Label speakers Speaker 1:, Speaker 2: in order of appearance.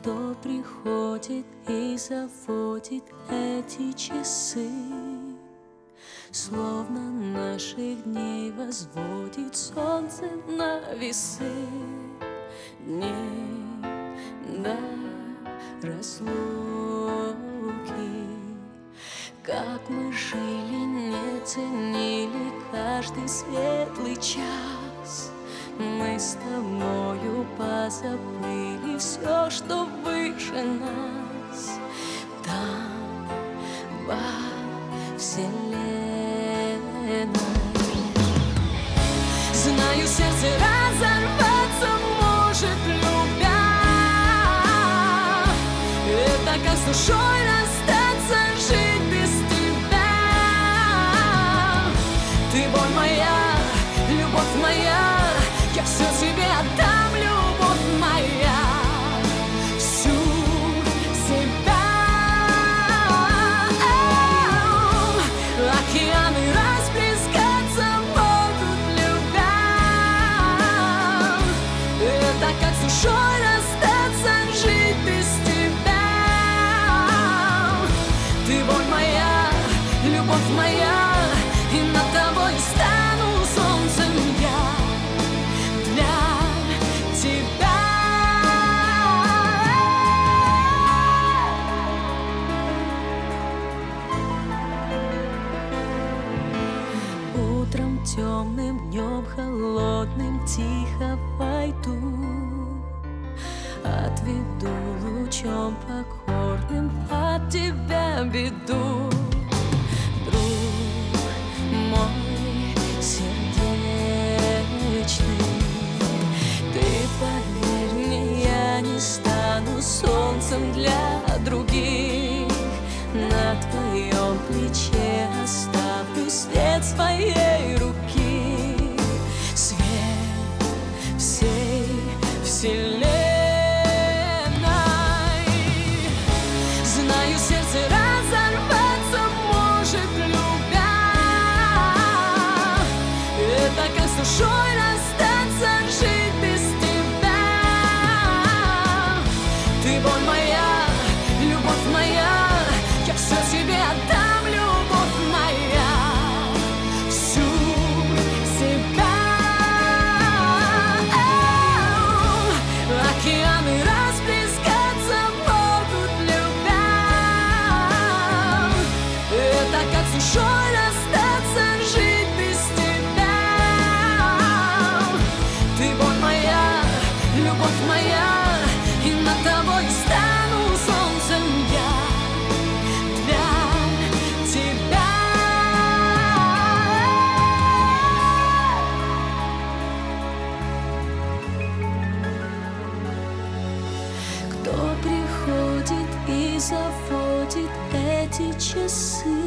Speaker 1: Кто приходит и заводит эти часы, словно наших дней возводит солнце на весы. Дней до разлуки, как мы жили, не ценили каждый светлый час. Мы с тобою позабыли все, что выше нас. Там, во вселенной, знаю, сердце разорваться может, любя. Это как с душой расстаться, жить без тебя. Ты боль моя, любовь моя, я все тебе отдам, любовь моя, всю себя. Океаны расплескаться могут, любя. Это как с душой расстаться, жить без тебя. Ты боль моя, любовь моя, и над тобой стану солнцем я. Утром темным, днем холодным тихо войду, отведу лучом покорным от тебя беду. Друг мой сердечный, ты поверь мне, я не стану солнцем для других. На твоем плече оставлю след своей руки, свет всей вселенной. Знаю, сердце разорваться может, любя. Это как с душой расстаться, жить без тебя. Ты боль моя, любовь моя, я все тебе отдам, любовь моя, всю себя. Океаны расплескаться могут, любя. Это как с душой расстаться, жить без тебя. Ты боль моя, любовь моя, и над тобой стану солнцем я. Кто приходит и заводит эти часы,